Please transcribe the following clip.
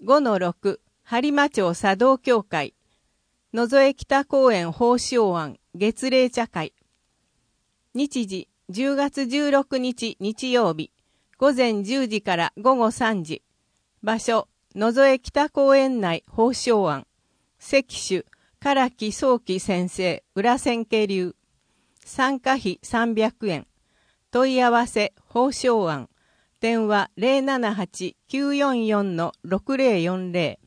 5-6 播磨町茶道協会野添北公園奉仕案月例茶会。日時10月16日日曜日午前10時から午後3時。場所野添北公園内奉仕案。席主唐木宗樹先生裏千家流。参加費300円。問い合わせ奉仕案。電話 078-944-6040